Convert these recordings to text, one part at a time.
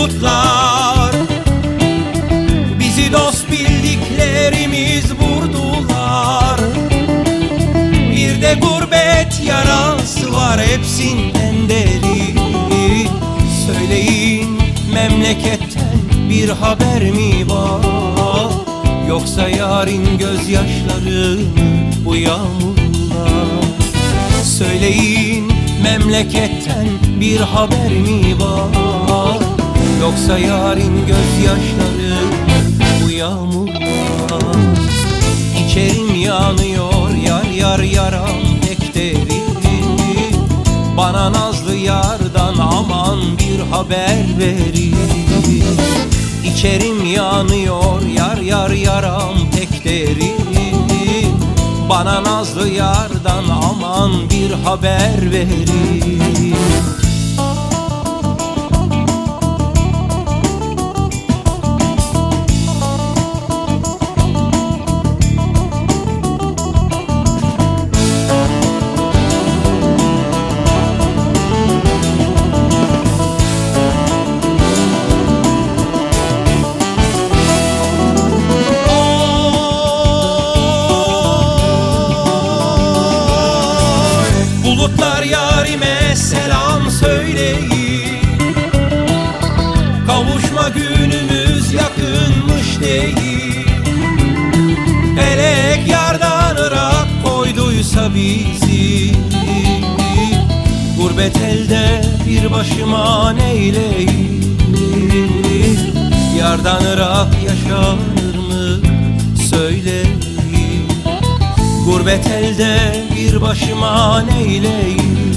bulutlar. Bizi dost bildiklerimiz vurdular. Bir de gurbet yarası var hepsinden deri. Söyleyin, memleketten bir haber mi var? Yoksa yarın gözyaşları bu yağmurlar? Söyleyin, memleketten bir haber mi var? Yoksa yarın gözyaşları bu yağmurlar? İçerim yanıyor, yar yar yaram pek derin. Bana nazlı yardan aman bir haber verin. İçerim yanıyor, yar yar yaram pek derin. Bana nazlı yardan aman bir haber verin. Bulutlar yarime selam söyleyin. Kavuşma günümüz yakınmış değil. Felek yardan ırak koyduysa bizi. Gurbet elde bir başıma neyleyim? Yardan ırak yaşanır mı söyleyin. Gurbet elde bir başıma neyleyim?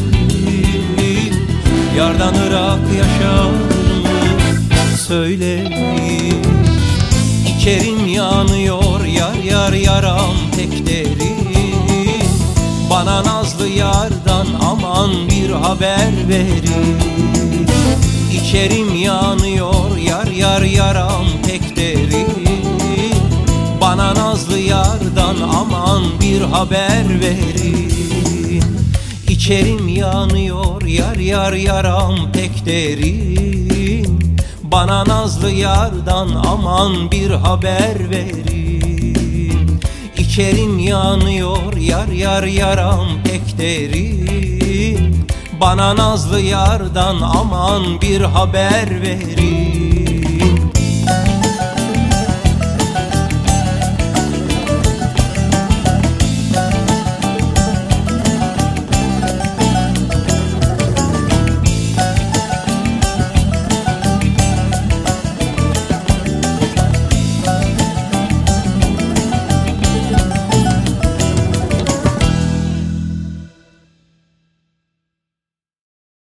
Yardan ırak yaşar mı söyleyin. İçerim yanıyor, yar yar yaram pek derin. Bana nazlı yardan aman bir haber verin. İçerim yanıyor, yar yar yaram pek derin. Bana nazlı yardan aman bir haber verin. İçerim yanıyor, yar yar yaram pek derin. Bana nazlı yardan aman bir haber verin. İçerim yanıyor, yar yar yaram pek derin. Bana nazlı yardan aman bir haber verin.